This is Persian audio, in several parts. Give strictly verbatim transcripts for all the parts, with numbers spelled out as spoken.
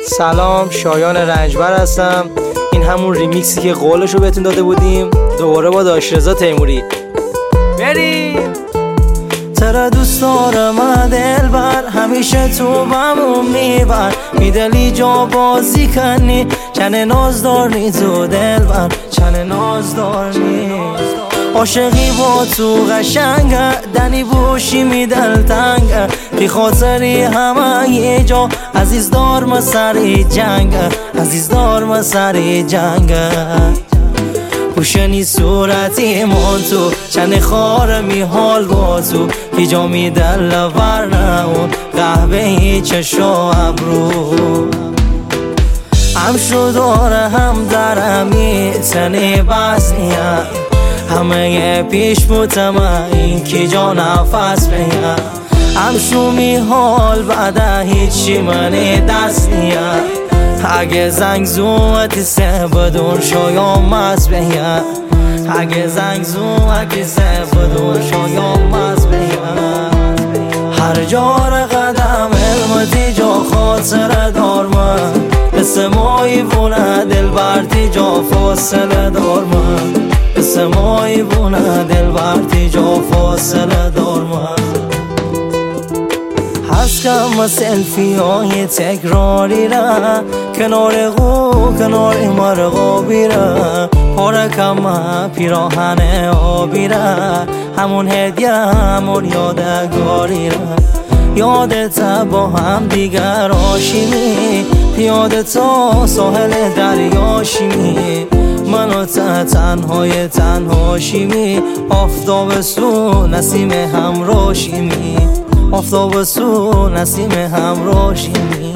سلام، شایان رنجبر هستم. این همون ریمیکسی که قولشو بهتون داده بودیم، دوباره با داشرزا تیموری. بریم. ترا دوست دارم دلبر، همیشه تو بمون میبر، میدلی جا بازی کنی، چنه ناز دارنی تو دلبر، چنه ناز دارنی. عاشقی با تو قشنگه، دنی بوشی میدل تنگه، بی خاطری همه یه جا، عزیز دار ما سری جنگه، عزیز دار ما سری جنگه. پوشنی صورتی من تو، چند خار می حال با تو، کی جا می دل ورنه اون قهوه چشو ابرو. هم شو داره هم درمی تنی بسنیه، همه پیش بودم این کی جا نفس بیم. هم شو می حال بعده هیچی منی دست نیه، اگه زنگ زومتی سه بدون شایم از بیم، اگه زنگ زومتی سه بدون شایم از بیم. هر جار قدم علمتی جا خاطر دار من، مثل مایی بونه دل برتی جا فاصله دار من، مثل مایی بونه دل برتی جا فاصله دار من. هست کم سلفی های تکراری را، کنار غو کنار مرغابی را، پارکم پیراهن آبی را، همون هدیه همون یادگاری را. یادت با هم دیگر آشیمی، پیاده تا ساحل دریاشیمی، منو تنهای تنها شیمی، آفتاب سو نسیم همراه شیمی، آفتاب سو نسیم همراه شیمی.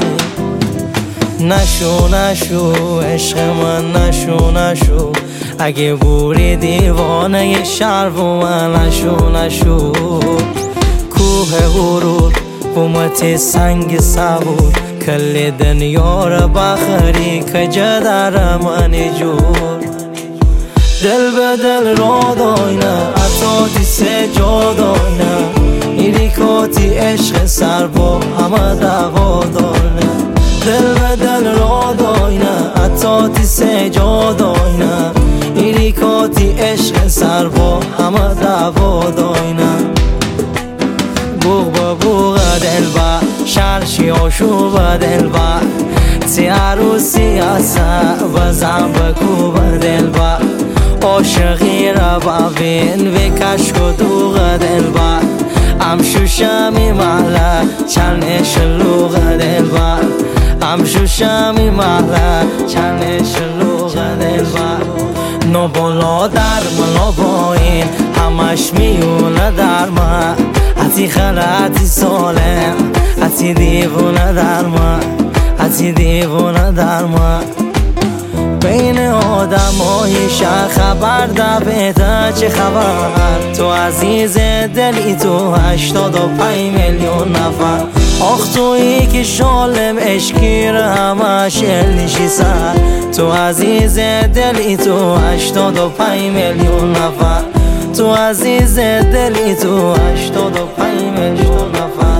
نشو نشو عشق من، نشو نشو، اگه بوری دیوانه شهر و من، نشو نشو. کوه غرور بومت سنگ صبور، کل دنیا را بخری که جدر من جور. دل به دل را داینه اتاتی سه جا داینه، ایری کاتی عشق سر با همه دوا دارنه. دل به دل را داینه اتاتی سه جا داینه، ایری کاتی عشق سر با همه دوا داینه. بوغ با بوغ دل با شرشی آشو با دل با، تی عروسی اصا بزن بکو با دل با، عاشقی را ببین و کشک و دوغ دل با، ام شوشمی محله چند شلوغ دل با، ام شوشمی محله چند شلوغ دل با. نو بالا در ملا باین همش میونه در ما، حتی خلطی سالم حتی دیوونه در ما، حتی دیوونه در ما. بین آدم های شهر خبر در بهتر چه خبر، تو عزیز دلی تو هشتاد و پنج میلیون نفر. آخ تویی که شالم عشقی را همش النشی سر، تو عزیز دلی تو هشتاد و پنج میلیون نفر، تو عزیز دلی تو هشتاد و پنج میلیون نفر.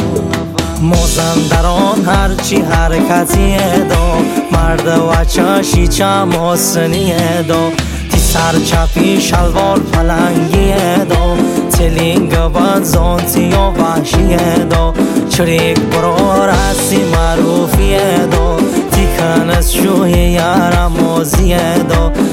مازندران هرچی حرکتی دا، مرد و چشی چم آسنی دا، تی سر چپی شلوار پلنگی دا، تلینگ بد زانتی یا وحشی دا، چریک برار هستی معروفی دا، تی کنس شوی یارم مازی دا،